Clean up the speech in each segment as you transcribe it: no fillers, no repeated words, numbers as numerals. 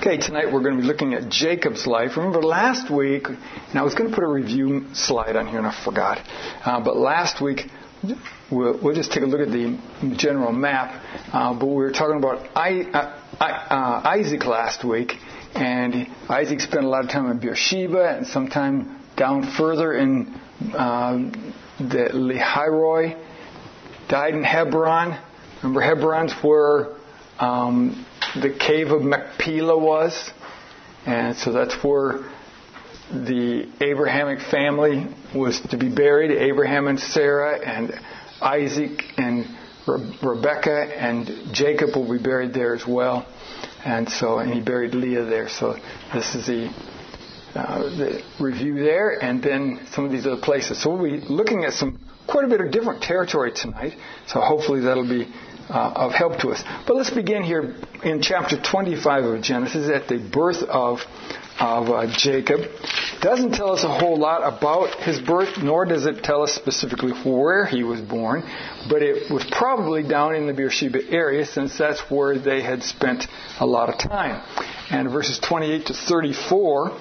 Okay, tonight we're going to be looking at Jacob's life. Remember last week, and I was going to put a review slide on here and I forgot. But last week, we'll just take a look at the general map. But we were talking about Isaac last week, and Isaac spent a lot of time in Beersheba and some time down further in the Lehi, died in Hebron. Remember, Hebron's where the cave of Machpelah was, and so that's where the Abrahamic family was to be buried. Abraham and Sarah and Isaac and Rebekah and Jacob will be buried there as well, and he buried Leah there. So this is the review there, and then some of these other places. So we'll be looking at quite a bit of different territory tonight. So hopefully that'll be of help to us. But let's begin here in chapter 25 of Genesis at the birth of Jacob. Doesn't tell us a whole lot about his birth, nor does it tell us specifically where he was born, but it was probably down in the Beersheba area, since that's where they had spent a lot of time. And verses 28 to 34,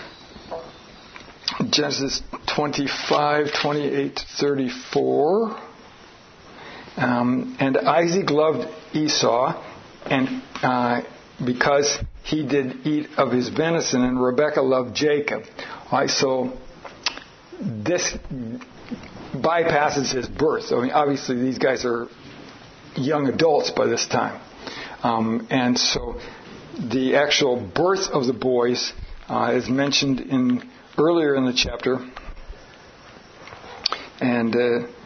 Genesis 25, 28 to 34. And Isaac loved Esau, and because he did eat of his venison, and Rebekah loved Jacob. All right, so this bypasses his birth. I mean, obviously these guys are young adults by this time, and so the actual birth of the boys is mentioned earlier in the chapter, and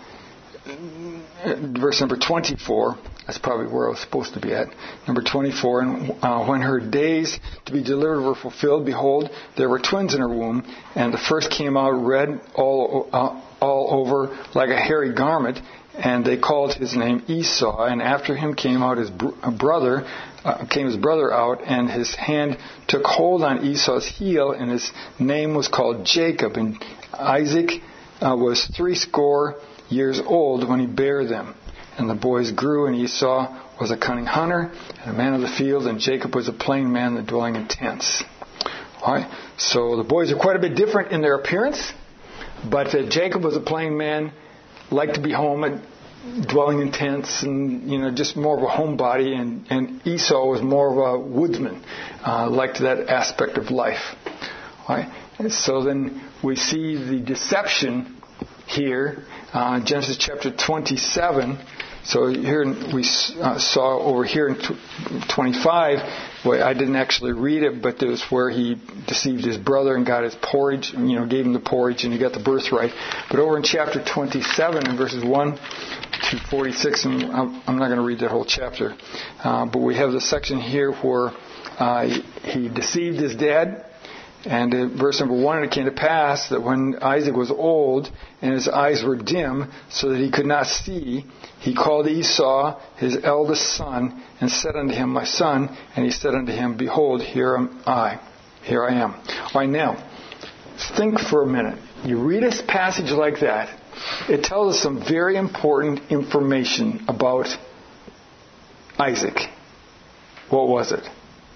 verse number 24, that's probably where I was supposed to be at. Number 24, and when her days to be delivered were fulfilled, behold, there were twins in her womb, and the first came out red all over like a hairy garment, and they called his name Esau. And after him came out his brother out, and his hand took hold on Esau's heel, and his name was called Jacob. And Isaac was 80 years old when he bare them. And the boys grew, and Esau was a cunning hunter and a man of the field, and Jacob was a plain man, the dwelling in tents. All right. So the boys are quite a bit different in their appearance, but Jacob was a plain man, liked to be home and dwelling in tents, and just more of a homebody, and Esau was more of a woodsman, liked that aspect of life. All right. And so then we see the deception here, Genesis chapter 27. So here we saw over here in 25, well, I didn't actually read it, but it was where he deceived his brother and got his porridge, gave him the porridge, and he got the birthright. But over in chapter 27, in verses 1 to 46, and I'm not going to read that whole chapter, but we have the section here where he deceived his dad. And in verse number 1, it came to pass that when Isaac was old and his eyes were dim so that he could not see, he called Esau his eldest son and said unto him, My son. And he said unto him, Behold, here I am. All right, now, think for a minute. You read a passage like that, it tells us some very important information about Isaac. What was it?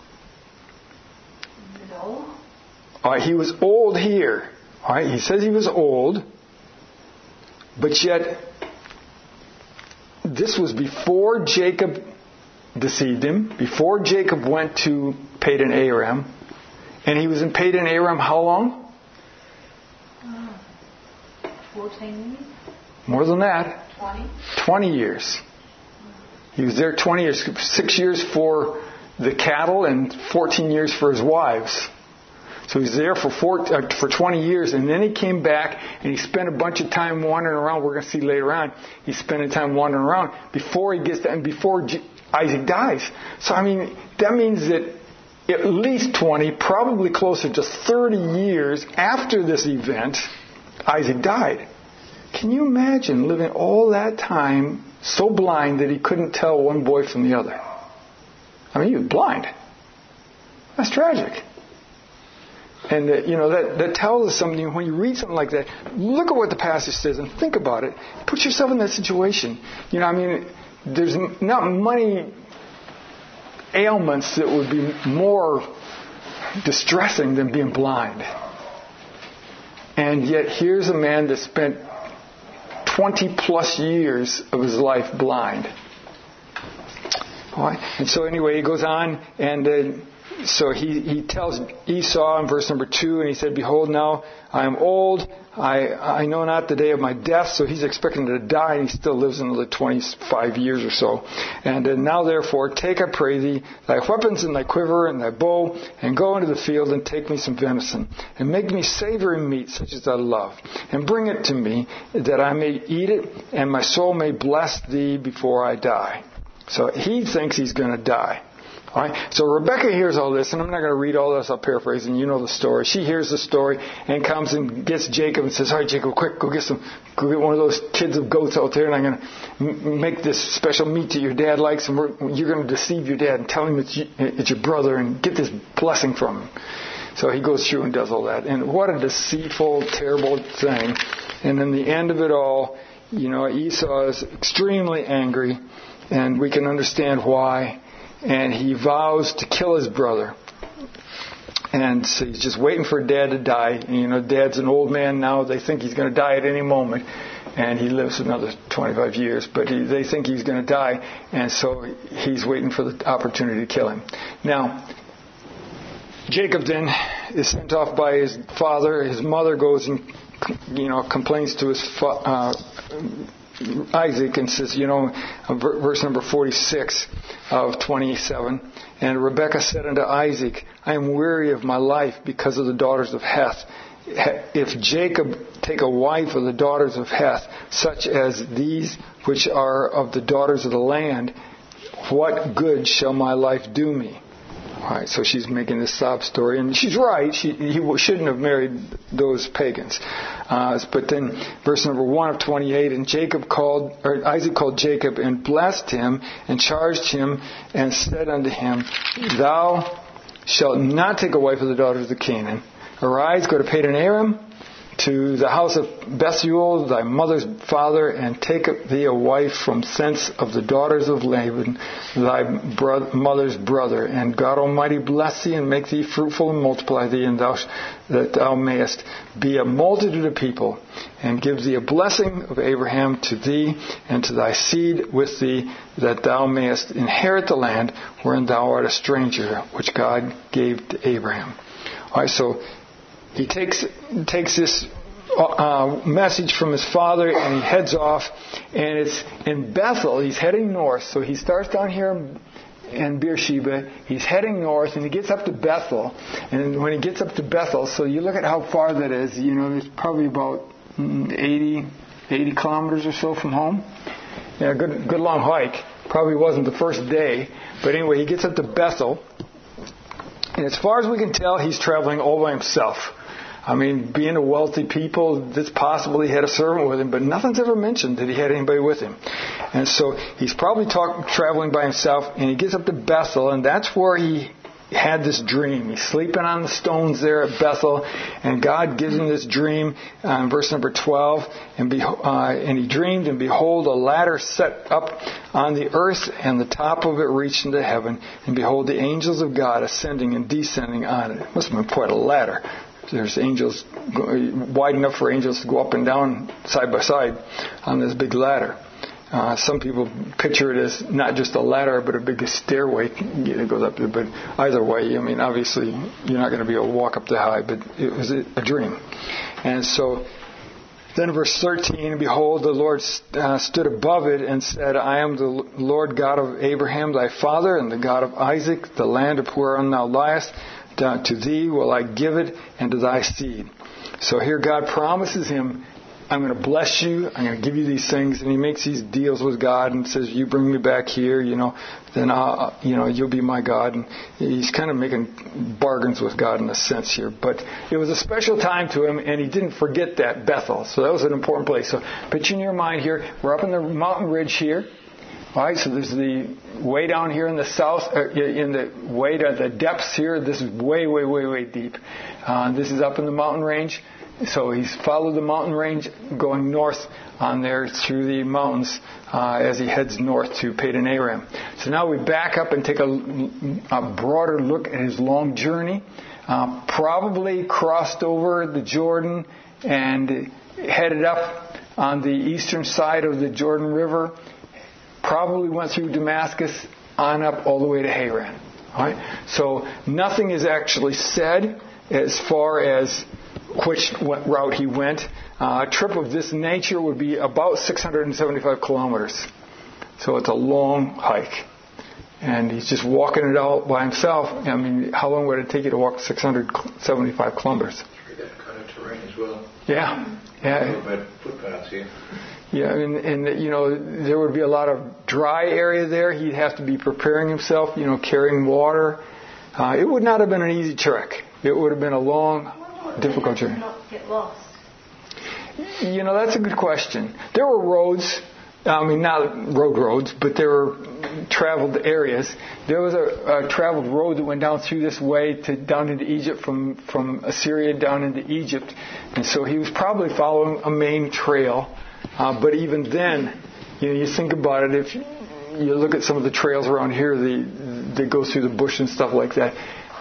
All right, he was old here. All right, he says he was old, but yet this was before Jacob deceived him, before Jacob went to Padan Aram, and he was in Padan Aram how long? 14 years. More than that. 20 years. He was there 20 years, 6 years for the cattle and 14 years for his wives. So he's there for 20 years, and then he came back and he spent a bunch of time wandering around. We're going to see later on. He's spending time wandering around before he gets to, and before Isaac dies. So that means that at least 20, probably closer to 30 years after this event, Isaac died. Can you imagine living all that time so blind that he couldn't tell one boy from the other? He was blind. That's tragic. And that tells us something. When you read something like that, look at what the passage says and think about it. Put yourself in that situation. There's not many ailments that would be more distressing than being blind. And yet here's a man that spent 20 plus years of his life blind. All right. And so anyway, he goes on, and so he tells Esau in verse number 2, and he said, "Behold, now I am old. I know not the day of my death." So he's expecting to die, and he still lives another 25 years or so. "And now therefore, take, I pray thee, thy weapons and thy quiver and thy bow, and go into the field and take me some venison, and make me savory meat such as I love, and bring it to me, that I may eat it, and my soul may bless thee before I die." So he thinks he's going to die. All right. So Rebecca hears all this, and I'm not going to read all this. I'll paraphrase, and you know the story. She hears the story and comes and gets Jacob and says, "All right, Jacob, quick, go get one of those kids of goats out there, and I'm going to make this special meat that your dad likes, and you're going to deceive your dad and tell him it's your brother and get this blessing from him." So he goes through and does all that. And what a deceitful, terrible thing. And in the end of it all, Esau is extremely angry, and we can understand why. And he vows to kill his brother. And so he's just waiting for Dad to die. And, Dad's an old man now. They think he's going to die at any moment. And he lives another 25 years. But they think he's going to die. And so he's waiting for the opportunity to kill him. Now, Jacob then is sent off by his father. His mother goes and, complains to his Isaac and says, verse number 46 of 27, "And Rebekah said unto Isaac, I am weary of my life because of the daughters of Heth. If Jacob take a wife of the daughters of Heth, such as these which are of the daughters of the land, what good shall my life do me?" All right, so she's making this sob story, and she's right. He shouldn't have married those pagans. But then, verse number 1 of 28, "And Isaac called Jacob and blessed him and charged him and said unto him, Thou shalt not take a wife of the daughters of Canaan. Arise, go to Padan Aram, to the house of Bethuel, thy mother's father, and take thee a wife from thence of the daughters of Laban, thy mother's brother. And God Almighty bless thee, and make thee fruitful, and multiply thee, and that thou mayest be a multitude of people, and give thee a blessing of Abraham to thee, and to thy seed with thee, that thou mayest inherit the land wherein thou art a stranger, which God gave to Abraham." All right, so he takes this message from his father, and he heads off, and it's in Bethel. He's heading north, so he starts down here in Beersheba. He's heading north, and he gets up to Bethel. And when he gets up to Bethel, so you look at how far that is. It's probably about 80 kilometers or so from home. Yeah, good long hike. Probably wasn't the first day, but anyway, he gets up to Bethel, and as far as we can tell, he's traveling all by himself. Being a wealthy people, it's possible he had a servant with him, but nothing's ever mentioned that he had anybody with him. And so he's probably traveling by himself, and he gets up to Bethel, and that's where he had this dream. He's sleeping on the stones there at Bethel, and God gives him this dream in verse number 12. And he dreamed, and behold, a ladder set up on the earth, and the top of it reached into heaven. And behold, the angels of God ascending and descending on it. It must have been quite a ladder. There's angels wide enough for angels to go up and down side by side on this big ladder. Some people picture it as not just a ladder, but a big stairway that goes up there. But either way, obviously you're not going to be able to walk up that high, but it was a dream. And so then verse 13, "And behold, the Lord stood above it and said, I am the Lord God of Abraham thy father, and the God of Isaac. The land of whereon thou liest, to thee will I give it, and to thy seed." So here God promises him, I'm going to bless you, I'm going to give you these things, and he makes these deals with God and says, you bring me back here, then you'll be my God. And he's kind of making bargains with God in a sense here. But it was a special time to him, and he didn't forget that Bethel. So that was an important place. So picture in your mind here, we're up in the mountain ridge here. All right, so there's the way down here in the south, in the way to the depths here. This is way, way, way, way deep. This is up in the mountain range. So he's followed the mountain range going north on there through the mountains as he heads north to Padan Aram. So now we back up and take a broader look at his long journey. Probably crossed over the Jordan and headed up on the eastern side of the Jordan River. Probably went through Damascus on up all the way to Haran. All right? So nothing is actually said as far as which route he went. A trip of this nature would be about 675 kilometers. So it's a long hike. And he's just walking it out by himself. I mean, how long would it take you to walk 675 kilometers? Through that kind of terrain as well. Yeah. A little bit footpaths here. Yeah, and there would be a lot of dry area there. He'd have to be preparing himself, carrying water. It would not have been an easy trek. It would have been a long, difficult journey. Not get lost. That's a good question. There were roads. I mean, not roads, but there were traveled areas. There was a traveled road that went down through this way down into Egypt, from Assyria down into Egypt. And so he was probably following a main trail. But even then, you think about it, if you look at some of the trails around here, they go through the bush and stuff like that.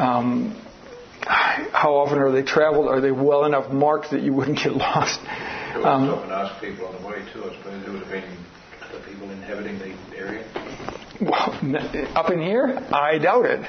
How often are they traveled? Are they well enough marked that you wouldn't get lost? I would stop and ask people on the way too. I suppose there would have been other people inhabiting the area. Well, up in here, I doubt it.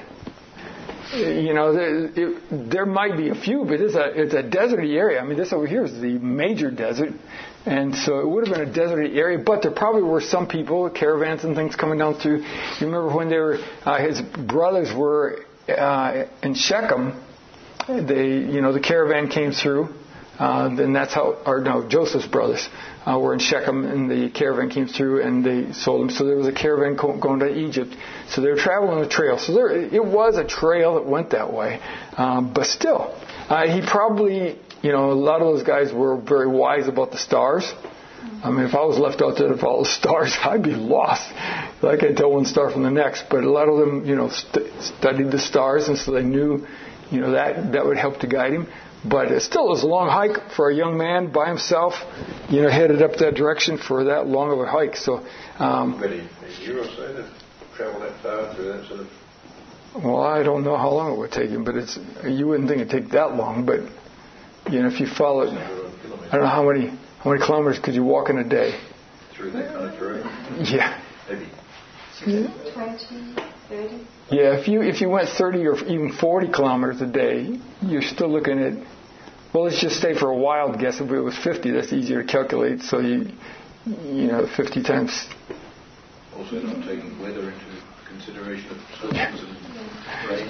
There might be a few, but it's a deserty area. I mean, this over here is the major desert, and so it would have been a deserty area. But there probably were some people, caravans and things coming down through. You remember when his brothers were in Shechem? The caravan came through. Then that's Joseph's brothers were in Shechem, and the caravan came through, and they sold them. So there was a caravan going to Egypt. So they were traveling the trail. So it was a trail that went that way. But still, he probably, a lot of those guys were very wise about the stars. I mean, if I was left out there to follow the stars, I'd be lost. I can't tell one star from the next. But a lot of them, studied the stars, and so they knew, that would help to guide him. But it still was a long hike for a young man by himself, headed up that direction for that long of a hike. So, But a year or so to travel that far through that sort of. Well, I don't know how long it would take him, but you wouldn't think it'd take that long. But if you followed, I don't know how many kilometers could you walk in a day? Through that kind of terrain. Yeah. Maybe 20, 30. Yeah, if you went 30 or even 40 kilometers a day, you're still looking at. Well, let's just say for a wild guess, if it was 50, that's easier to calculate. So 50 times. Also, not taking weather into consideration of surfaces and rain.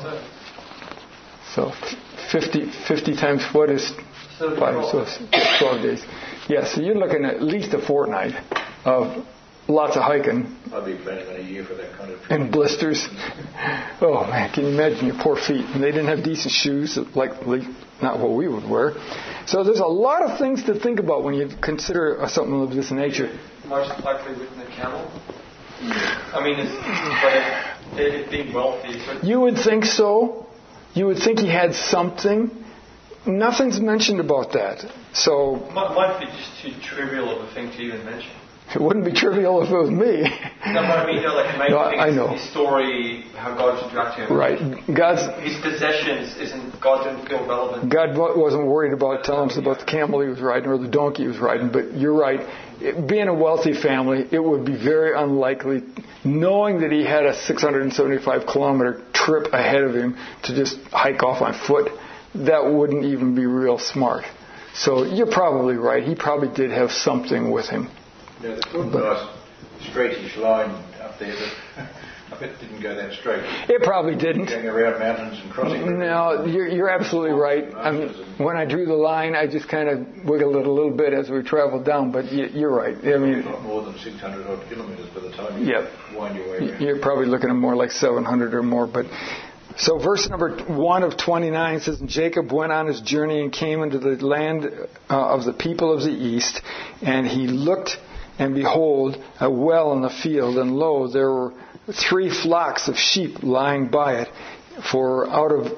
So 50 times what is 5? So it's 12 days. Yeah, so you're looking at least a fortnight of lots of hiking. I'd be planning on a year for that kind of trip. And blisters. Oh, man, can you imagine your poor feet? And they didn't have decent shoes, not what we would wear. So there's a lot of things to think about when you consider something of this nature. Most likely ridden a camel. I mean, they'd be wealthy. You would think so. You would think he had something. Nothing's mentioned about that. So might be just too trivial of a thing to even mention. It wouldn't be trivial if it was me. No, but I mean, I know. His story, how God's interacting with him. Right. His possessions God didn't feel relevant. God wasn't worried about telling us about the camel he was riding or the donkey he was riding. But you're right. Being a wealthy family, it would be very unlikely, knowing that he had a 675-kilometer trip ahead of him to just hike off on foot. That wouldn't even be real smart. So you're probably right. He probably did have something with him. There was a nice straightish line up there, but I bet it didn't go that straight. It probably didn't. Going around mountains and crossing. No, you're absolutely right. When I drew the line, I just kind of wiggled it a little bit as we traveled down, but you're right. I mean, not more than 600 odd kilometres by the time you wind your way around. You're probably looking at more like 700 or more, but... So verse number 1 of 29 says, "And Jacob went on his journey and came into the land of the people of the east, and he looked, and behold, a well in the field, and lo, there were 3 flocks of sheep lying by it. For out of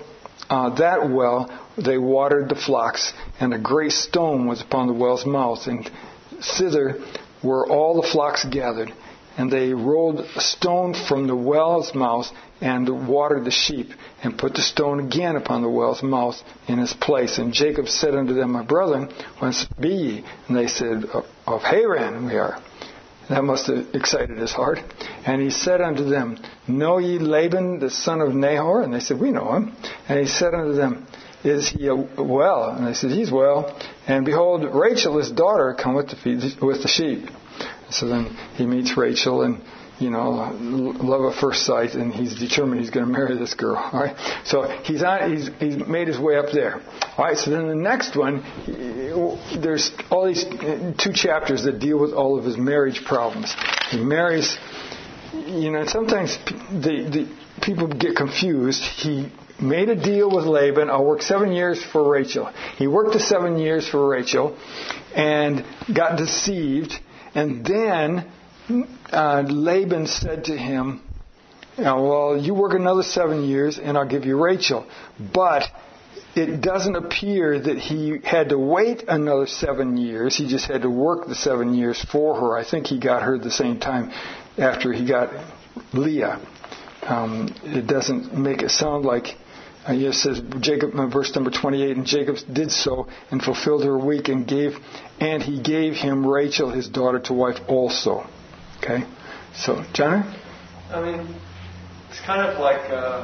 that well they watered the flocks, and a great stone was upon the well's mouth, and thither were all the flocks gathered. And they rolled a stone from the well's mouth and watered the sheep, and put the stone again upon the well's mouth in its place. And Jacob said unto them, My brethren, whence be ye? And they said, Of Haran we are. That must have excited his heart. And he said unto them, Know ye Laban the son of Nahor? And they said, We know him. And he said unto them, Is he well? And they said, He's well. And behold, Rachel his daughter cometh to feed with the sheep. So then he meets Rachel, and love at first sight, and he's determined he's going to marry this girl. All right, so he's made his way up there. All right, so then the next one, there's all these 2 chapters that deal with all of his marriage problems. He marries, sometimes the people get confused. He made a deal with Laban. I'll work 7 years for Rachel. He worked the 7 years for Rachel, and got deceived. And then Laban said to him, well, you work another 7 years and I'll give you Rachel. But it doesn't appear that he had to wait another 7 years. He just had to work the 7 years for her. I think he got her at the same time after he got Leah. It doesn't make it sound like... it says, Jacob, verse number 28, and Jacob did so and fulfilled her week and he gave him Rachel, his daughter, to wife also. Okay? So, Johnny? It's kind of like,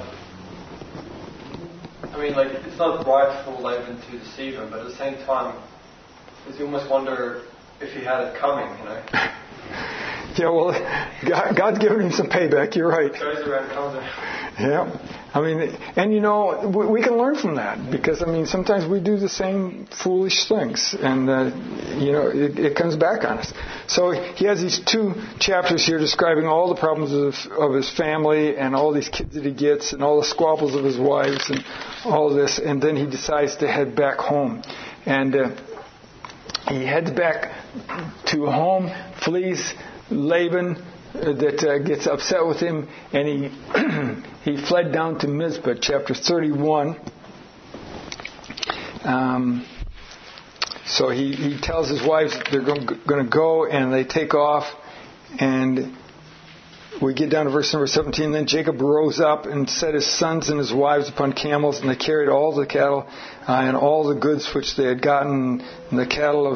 it's not right for Laban to deceive him, but at the same time, you almost wonder if he had it coming, Yeah, well, God's given him some payback. You're right. Goes around, comes around. Yeah. We can learn from that because, sometimes we do the same foolish things and, it comes back on us. So he has these 2 chapters here describing all the problems of his family and all these kids that he gets and all the squabbles of his wives and all this. And then he decides to head back home. And he heads back to home, flees Laban that gets upset with him, and he fled down to Mizpah, chapter 31. So he tells his wives they're going to go, and they take off, and we get down to verse number 17. Then Jacob rose up and set his sons and his wives upon camels, and they carried all the cattle and all the goods which they had gotten, and the cattle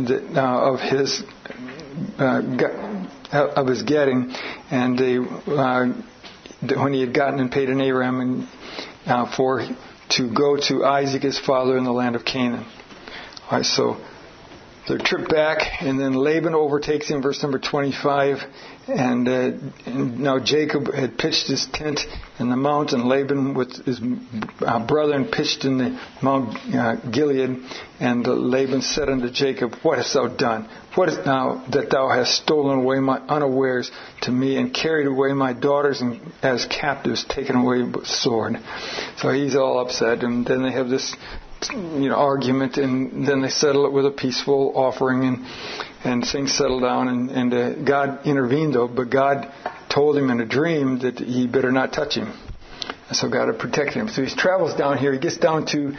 of his getting, and they when he had gotten and paid an Aram to go to Isaac his father in the land of Canaan. All right, so their trip back, and then Laban overtakes him, verse number 25. And now Jacob had pitched his tent in the mount, and Laban with his brethren pitched in the Mount Gilead. And Laban said unto Jacob, What hast thou done? What is now that thou hast stolen away my unawares to me, and carried away my daughters as captives, taken away with sword? So he's all upset, and then they have this argument, and then they settle it with a peaceful offering, and things settle down, and God intervened though, but God told him in a dream that he better not touch him. And so God had protected him. So he travels down here. He gets down to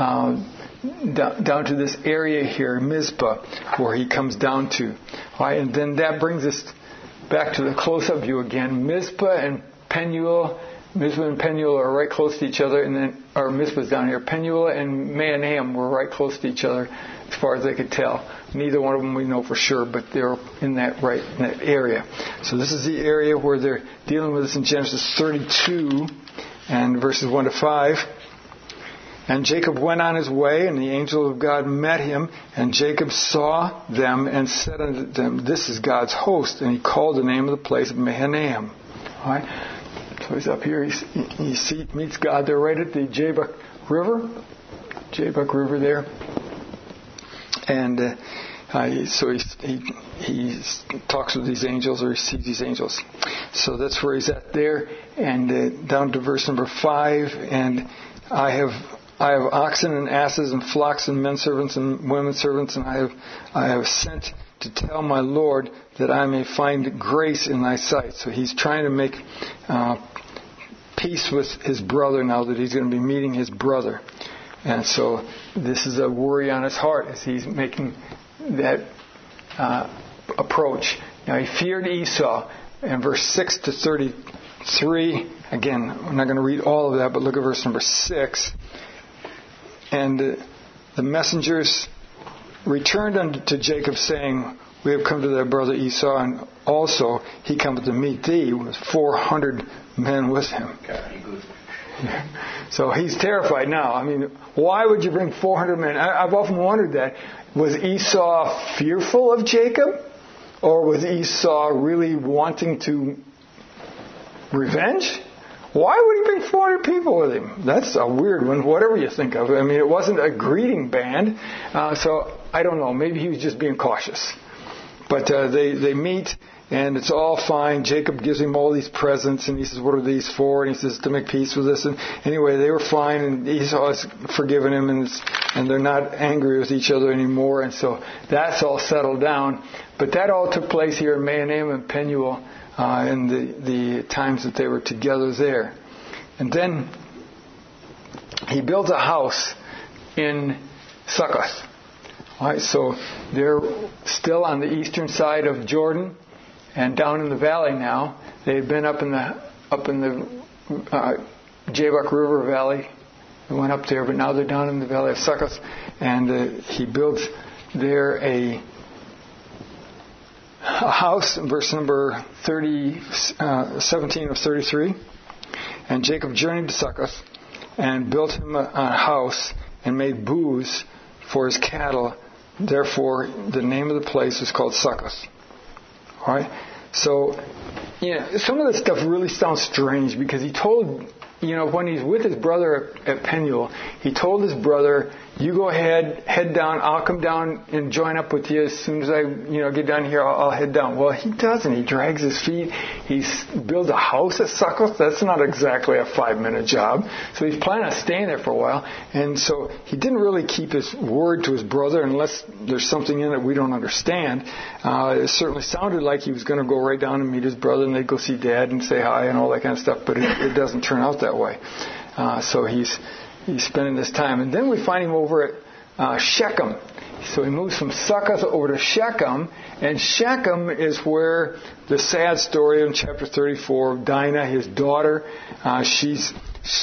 this area here, Mizpah, where he comes down to. All right, and then that brings us back to the close-up view again. Mizpah and Penuel are right close to each other, and then Mizpah's down here. Penuel and Mahanaim were right close to each other, as far as they could tell. Neither one of them we know for sure, but they're in that area. So this is the area where they're dealing with this in Genesis 32 and verses 1 to 5. And Jacob went on his way, and the angel of God met him, and Jacob saw them and said unto them, This is God's host. And he called the name of the place Mahanaim. All right. So he's up here. He meets God there right at the Jabbok River there. And so he talks with these angels, or he sees these angels. So that's where he's at there. And down to verse number 5. And I have oxen and asses and flocks and men servants and women servants, and I have sent to tell my Lord that I may find grace in thy sight. So he's trying to make peace with his brother now that he's going to be meeting his brother. And so this is a worry on his heart as he's making that approach. Now he feared Esau. In verse 6 to 33, again, I'm not going to read all of that, but look at verse number 6. And the messengers returned unto Jacob, saying, we have come to thy brother Esau, and also he cometh to meet thee with 400 men with him. So he's terrified now. I mean, why would you bring 400 men? I've often wondered that. Was Esau fearful of Jacob? Or was Esau really wanting to revenge? Why would he bring 400 people with him? That's a weird one, whatever you think of it. I mean, it wasn't a greeting band, so I don't know. Maybe he was just being cautious. But they meet, and it's all fine. Jacob gives him all these presents, and he says, what are these for? And he says, to make peace with us. And anyway, they were fine, and Esau has forgiven him, and they're not angry with each other anymore. And so that's all settled down. But that all took place here in Mahanaim and Penuel in the times that they were together there. And then he built a house in Succoth. All right, so they're still on the eastern side of Jordan and down in the valley now. They've been up in the Jabbok River Valley. They went up there, but now they're down in the valley of Succoth. And he builds there a house, in verse number 17 of 33. And Jacob journeyed to Succoth and built him a house and made booths for his cattle. Therefore, the name of the place was called Succoth. All right? So, some of this stuff really sounds strange because he told, when he's with his brother at Penuel, he told his brother, you go ahead, head down, I'll come down and join up with you as soon as I, get down here, I'll head down. Well, he doesn't. He drags his feet. He builds a house at Succoth. That's not exactly a 5-minute job. So he's planning on staying there for a while. And so he didn't really keep his word to his brother unless there's something in it we don't understand. It certainly sounded like he was going to go right down and meet his brother and they'd go see Dad and say hi and all that kind of stuff, but it doesn't turn out that way. So he's spending this time. And then we find him over at Shechem. So he moves from Succoth over to Shechem. And Shechem is where the sad story in chapter 34 of Dinah, his daughter, she's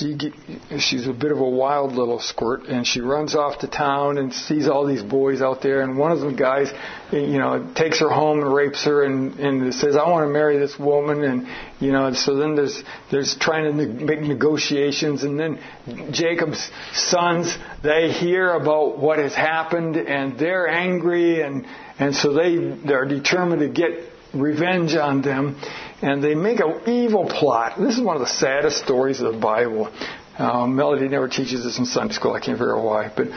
a bit of a wild little squirt, and she runs off to town and sees all these boys out there, and one of the guys, takes her home and rapes her and says, I want to marry this woman, and so then there's trying to make negotiations, and then Jacob's sons, they hear about what has happened, and they're angry, and so they're determined to get revenge on them. And they make an evil plot. This is one of the saddest stories of the Bible. Melody never teaches this in Sunday school. I can't figure out why. But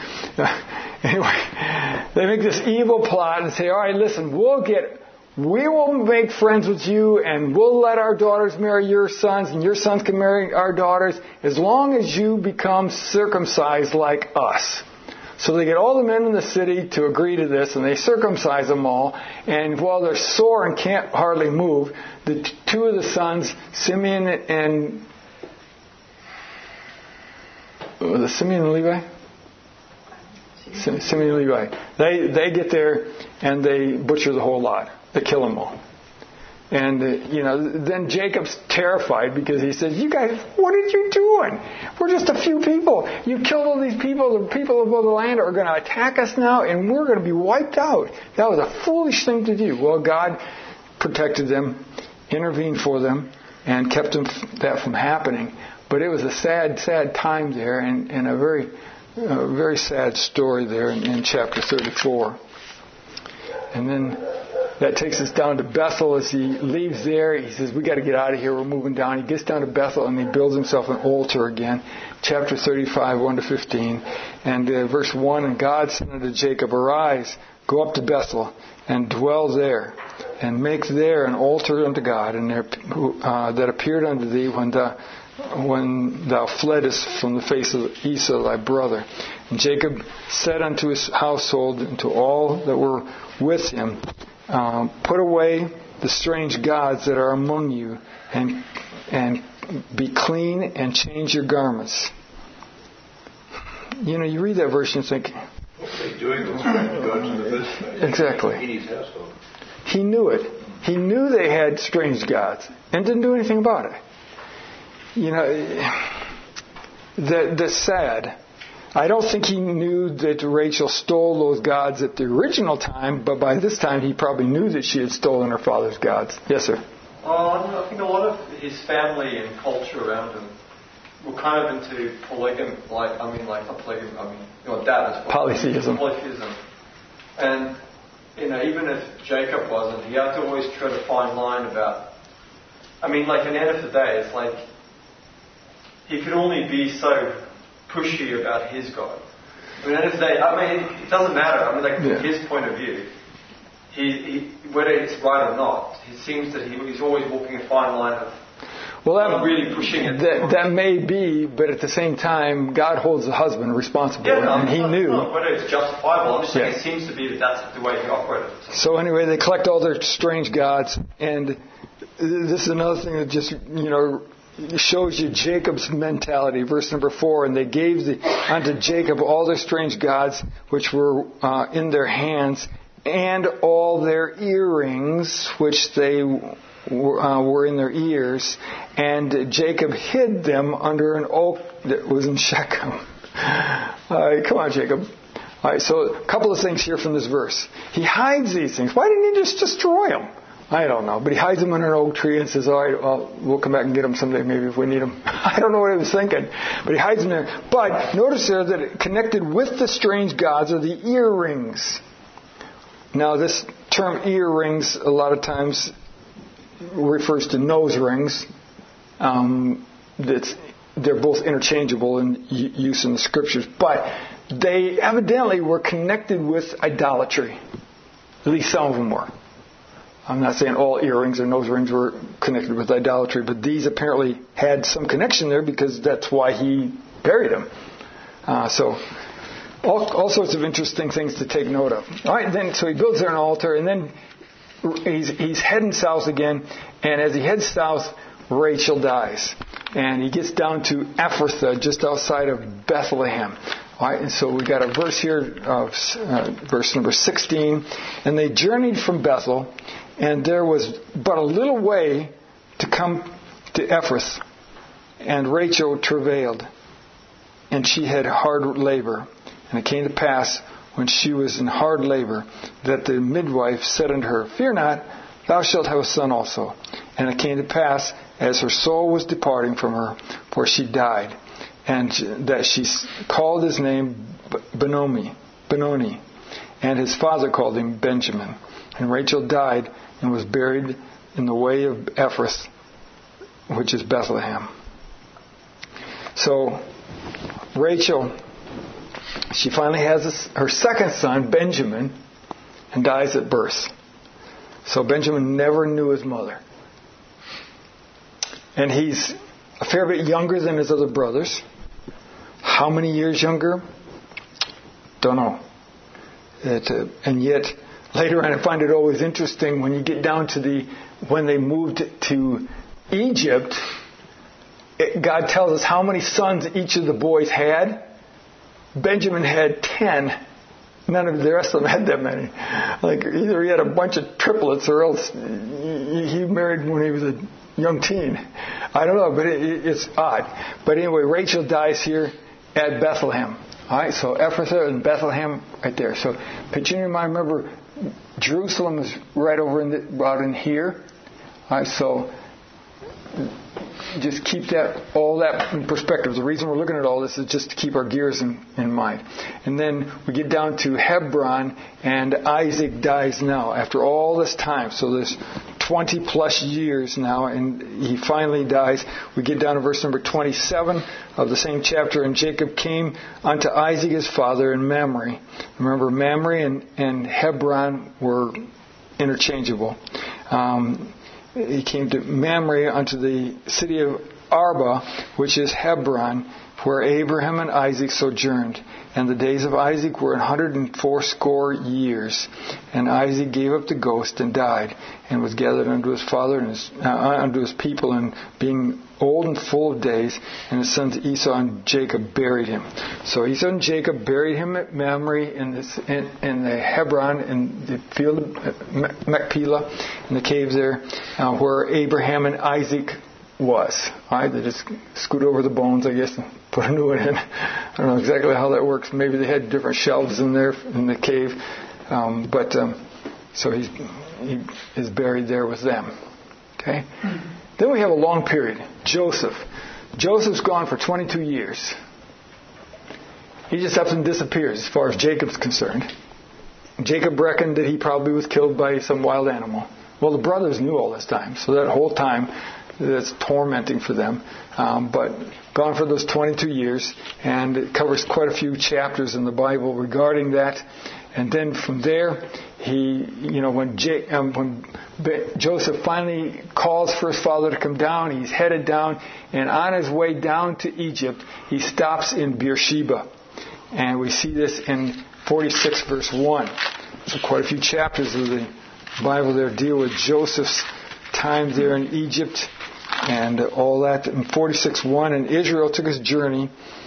anyway, they make this evil plot and say, all right, listen, we will make friends with you and we'll let our daughters marry your sons and your sons can marry our daughters as long as you become circumcised like us. So they get all the men in the city to agree to this, and they circumcise them all. And while they're sore and can't hardly move, the two of the sons, Simeon and Levi? Simeon and Levi. They get there and they butcher the whole lot. They kill them all. And, then Jacob's terrified because he says, you guys, what are you doing? We're just a few people. You killed all these people. The people of the land are going to attack us now, and we're going to be wiped out. That was a foolish thing to do. Well, God protected them, intervened for them, and kept that from happening. But it was a sad, sad time there, and a very, very sad story there in chapter 34. And then that takes us down to Bethel. As he leaves there, he says, we got to get out of here. We're moving down. He gets down to Bethel and he builds himself an altar again. Chapter 35, 1 to 15. And verse 1, and God said unto Jacob, arise, go up to Bethel and dwell there and make there an altar unto God and that appeared unto thee when thou fleddest from the face of Esau thy brother. And Jacob said unto his household and to all that were with him, put away the strange gods that are among you, and be clean and change your garments. You know, you read that verse and think, What's he doing? What's going to go to the first place? Exactly. In his household. He knew it. He knew they had strange gods and didn't do anything about it. You know, that's sad. I don't think he knew that Rachel stole those gods at the original time, but by this time he probably knew that she had stolen her father's gods. Yes, sir? I think a lot of his family and culture around him were kind of into polygamy, not polygamy, dad is Polytheism. Polytheism. And, you know, even if Jacob wasn't, he had to always tread a fine line about, at the end of the day, it's like, he could only be so pushy about his God. At the end of the day, it doesn't matter. From his point of view, he whether it's right or not, it seems that he's always walking a fine line of really pushing it. That may be, but at the same time, God holds the husband responsible, and he knew. Not whether it's justifiable. I'm just saying it seems to be that's the way he operated. So anyway, they collect all their strange gods, and this is another thing that just, shows you Jacob's mentality. Verse number 4, and they gave unto Jacob all their strange gods which were in their hands, and all their earrings which they were in their ears, and Jacob hid them under an oak that was in Shechem. Come on, Jacob. All right, so a couple of things here from this verse. He hides these things. Why didn't he just destroy them? I don't know. But he hides them under an oak tree and says, all right, well, we'll come back and get them someday maybe if we need them. I don't know what he was thinking. But he hides them there. But notice there that connected with the strange gods are the earrings. Now, this term earrings a lot of times refers to nose rings. They're both interchangeable in use in the scriptures. But they evidently were connected with idolatry. At least some of them were. I'm not saying all earrings or nose rings were connected with idolatry, but these apparently had some connection there because that's why he buried them. So all sorts of interesting things to take note of. All right, then so he builds there an altar, and then he's heading south again, and as he heads south, Rachel dies. And he gets down to Ephrathah, just outside of Bethlehem. All right, and so we got a verse here, verse number 16. And they journeyed from Bethel, and there was but a little way to come to Ephrath. And Rachel travailed, and she had hard labor. And it came to pass, when she was in hard labor, that the midwife said unto her, Fear not, thou shalt have a son also. And it came to pass, as her soul was departing from her, for she died, and that she called his name Benoni, and his father called him Benjamin. And Rachel died and was buried in the way of Ephrath, which is Bethlehem. So Rachel, she finally has her second son, Benjamin, and dies at birth. So Benjamin never knew his mother. And he's a fair bit younger than his other brothers. How many years younger? Don't know. And yet, later on, I find it always interesting when you get down to when they moved to Egypt, God tells us how many sons each of the boys had. Benjamin had 10. None of the rest of them had that many. Like, either he had a bunch of triplets or else he married when he was a young teen. I don't know, but it's odd. But anyway, Rachel dies here at Bethlehem. All right, so Ephrathah and Bethlehem right there. So put in your mind, remember, Jerusalem is right over out in here. All right, so just keep all that in perspective. The reason we're looking at all this is just to keep our gears in mind. And then we get down to Hebron, and Isaac dies now after all this time. So there's 20 plus years now, and he finally dies. We get down to verse number 27 of the same chapter. And Jacob came unto Isaac his father in Mamre. Remember, Mamre and Hebron were interchangeable. He came to Mamre unto the city of Arba, which is Hebron, where Abraham and Isaac sojourned. And the days of Isaac were 180 years. And Isaac gave up the ghost and died, and was gathered unto his father and unto his people, and being old and full of days, and his sons Esau and Jacob buried him. So Esau and Jacob buried him at Mamre in the Hebron, in the field of Machpelah, in the caves there, where Abraham and Isaac was. All right, they just scoot over the bones, I guess, and put a new one in. I don't know exactly how that works. Maybe they had different shelves in there in the cave, so he is buried there with them. Okay. Then we have a long period. Joseph. Joseph's gone for 22 years. He just up and disappears as far as Jacob's concerned. Jacob reckoned that he probably was killed by some wild animal. Well, the brothers knew all this time, so that whole time that's tormenting for them. But gone for those 22 years, and it covers quite a few chapters in the Bible regarding that. And then from there, when Joseph finally calls for his father to come down, he's headed down, and on his way down to Egypt, he stops in Beersheba. And we see this in 46 verse 1. So quite a few chapters of the Bible there deal with Joseph's time there in Egypt and all that. In 46:1, and Israel took his journey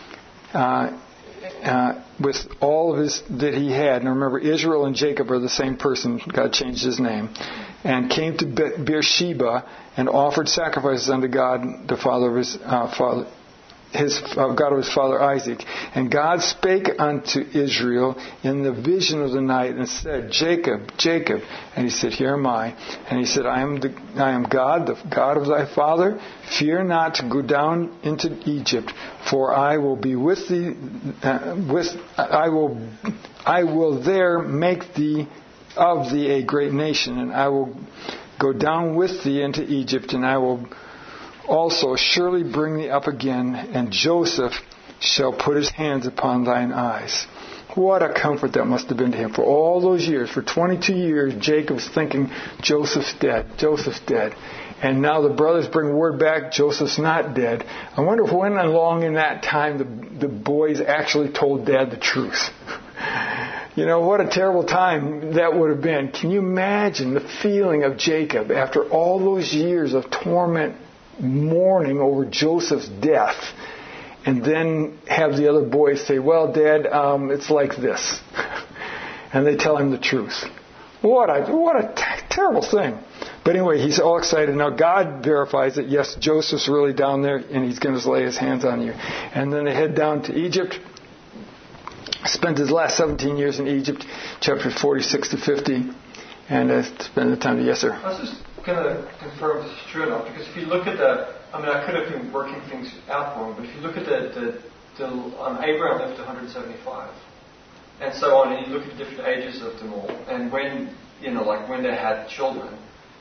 with all of his that he had. And remember, Israel and Jacob are the same person. God changed his name. And came to Beersheba and offered sacrifices unto God, the Father of his God of his father Isaac. And God spake unto Israel in the vision of the night and said, Jacob, Jacob. And he said, Here am I. And he said, I am God, the God of thy father. Fear not to go down into Egypt, for I will be with thee. I will there make thee of thee a great nation, and I will go down with thee into Egypt, and I will also surely bring thee up again, and Joseph shall put his hands upon thine eyes. What a comfort that must have been to him. For all those years, for 22 years, Jacob's thinking, Joseph's dead, Joseph's dead. And now the brothers bring word back, Joseph's not dead. I wonder when along in that time the boys actually told Dad the truth. What a terrible time that would have been. Can you imagine the feeling of Jacob after all those years of torment, mourning over Joseph's death, and then have the other boys say, well, Dad, it's like this. And they tell him the truth. What a terrible thing. But anyway, he's all excited. Now God verifies that, yes, Joseph's really down there, and he's going to lay his hands on you. And then they head down to Egypt. Spent his last 17 years in Egypt, chapters 46 to 50. And spend the time to, yes, sir. I was just going to confirm this is true enough, because if you look at I could have been working things out for him, but if you look at Abraham lived 175, and so on, and you look at the different ages of them all, and when they had children,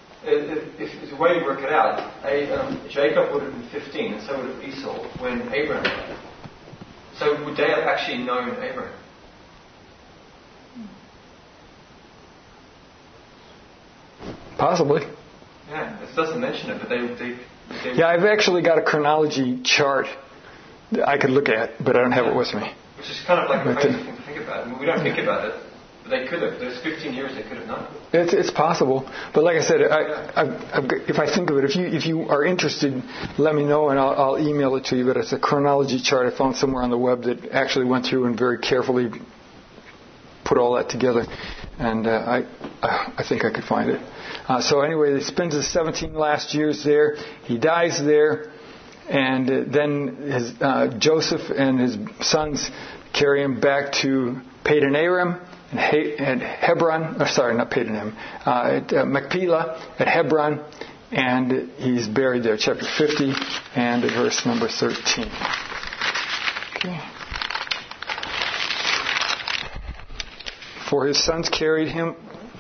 if the way you work it out, Jacob would have been 15, and so would have Esau when Abraham died. So would they have actually known Abraham? Possibly. Yeah, it doesn't mention it, but they yeah, I've actually got a chronology chart that I could look at, but I don't have it with me. Which is kind of like a crazy thing to think about. I mean, we don't think about it, but they could have. There's 15 years they could have known. It's possible, but like I said, if I think of it, if you are interested, let me know and I'll email it to you. But it's a chronology chart I found somewhere on the web that actually went through and very carefully put all that together, and I think I could find it. So anyway, he spends his 17 last years there. He dies there, and then Joseph and his sons carry him back to Padan Aram and Hebron. Not Padan Aram. At Machpelah at Hebron, and he's buried there. Chapter 50 and verse number 13. Okay. For his sons carried him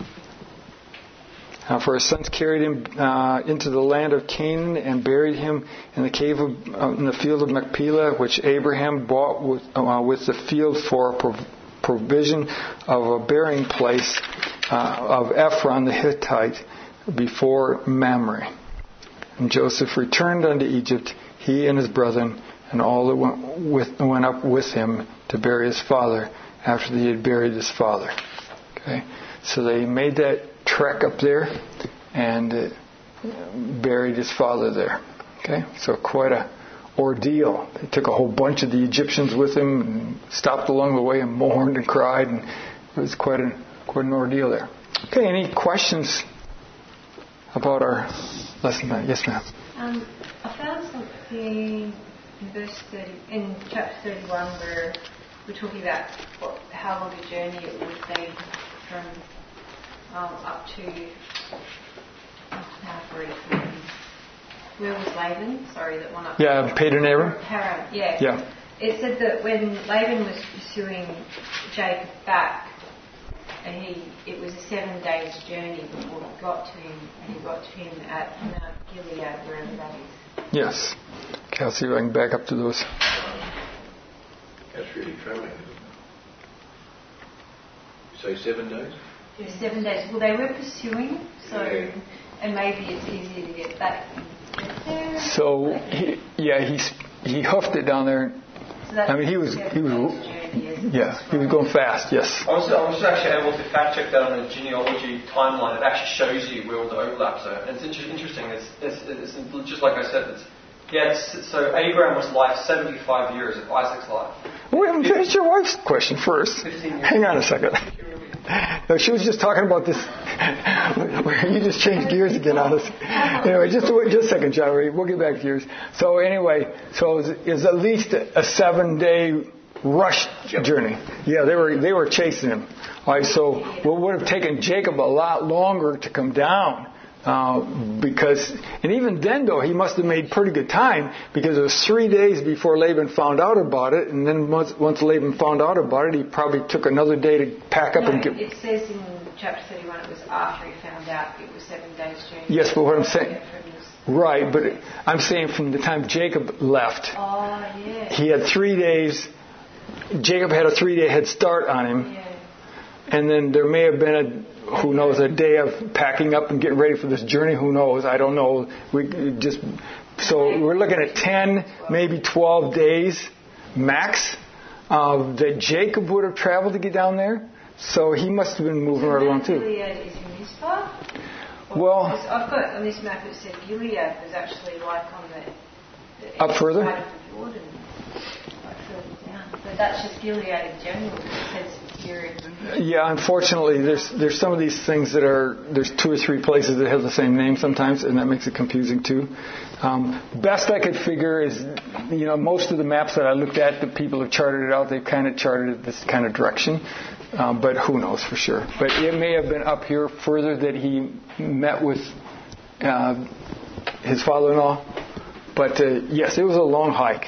into the land of Canaan and buried him in the cave in the field of Machpelah, which Abraham bought with the field for provision of a burying place of Ephron the Hittite before Mamre. And Joseph returned unto Egypt, he and his brethren, and all that went up with him to bury his father after he had buried his father. Okay, so they made that trek up there and buried his father there. Okay, so quite a ordeal. They took a whole bunch of the Egyptians with him and stopped along the way and mourned and cried, and it was quite an ordeal there. Okay, any questions about our lesson? Yes, ma'am. I found something in chapter 31 where we're talking about how long a journey it would be from up to. Where was Laban? Sorry, that one up. Yeah, Padan Aram. Haran, yeah. Yeah. It said that when Laban was pursuing Jacob back, and it was a 7 days journey before he got to him, and he got to him at Mount Gilead, wherever that is. Yes. Okay, I'll see if I can back up to those. That's really travelling, isn't it? You say 7 days? It was 7 days. Well, they were pursuing, so, and maybe it's easier to get back there. So, he hoofed it down there. So that's he was going fast, yes. I was actually able to fact check that on the genealogy timeline. It actually shows you where all the overlaps are. And it's interesting. It's just like I said. So Abraham was alive 75 years of Isaac's life. We haven't finished your wife's question first. 15 years. Hang on a second. No, she was just talking about this. You just changed gears again on us. Anyway, just a second, John. We'll get back to yours. So anyway, it's at least a 7-day rush journey. Yeah, they were chasing him. All right, so it would have taken Jacob a lot longer to come down. And even then, though, he must have made pretty good time, because it was 3 days before Laban found out about it, and then once Laban found out about it, he probably took another day to pack up and get... It says in chapter 31 it was after he found out it was 7 days journey. Yes, but what I'm saying... Right, but I'm saying from the time Jacob left, he had 3 days... Jacob had a 3-day head start on him, and then there may have been a day of packing up and getting ready for this journey. Who knows? I don't know. So we're looking at 10, maybe 12 days max that Jacob would have traveled to get down there. So he must have been moving right along too. Gilead is in this part? Well, I've got on this map it said Gilead was actually like on the up further. Side of the Jordan, like further down. So that's just Gilead in general. It says here. Yeah, unfortunately, there's some of these things there's 2 or 3 places that have the same name sometimes, and that makes it confusing too. Best I could figure is, most of the maps that I looked at, the people have charted it out. They've kind of charted it this kind of direction, but who knows for sure. But it may have been up here further that he met with his father-in-law. But yes, it was a long hike.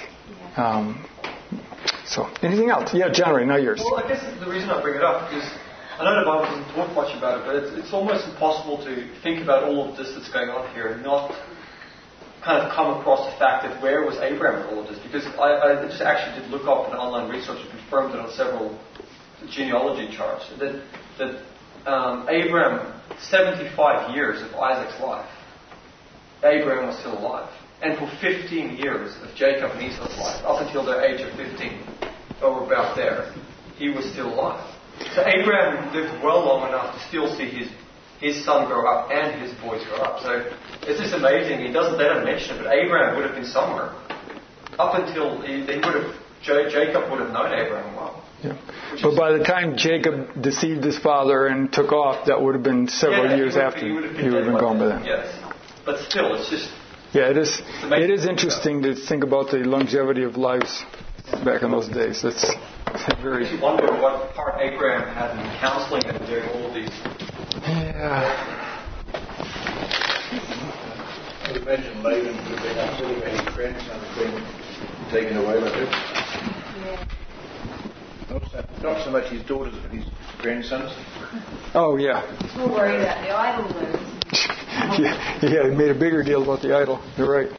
So, anything else? Yeah, John Ray, now yours. Well, I guess the reason I bring it up is I know the Bible doesn't talk much about it, but it's almost impossible to think about all of this that's going on here and not kind of come across the fact that where was Abraham in all of this? Because I just actually did look up an online research and confirmed it on several genealogy charts that Abraham, 75 years of Isaac's life, Abraham was still alive. And for 15 years of Jacob and Esau's life, up until their age of 15, or about there, he was still alive. So Abraham lived well long enough to still see his son grow up and his boys grow up. So it's just amazing. They don't mention it, but Abraham would have been somewhere. Up until Jacob would have known Abraham well. Yeah. But by the time Jacob deceived his father and took off, that would have been several years after. He would have been gone by then. Yes. But still, it's just... Yeah, it is. It is interesting to think about the longevity of lives back in those days. That's very. You wonder what part Abraham had in counseling and doing all these. Yeah. I would imagine Laban would have been upset if his grandson had been taken away like this. Yeah. Not so much his daughters, but his grandsons. Oh yeah. We'll worry about the idol though. Yeah, he made a bigger deal about the idol. You're right.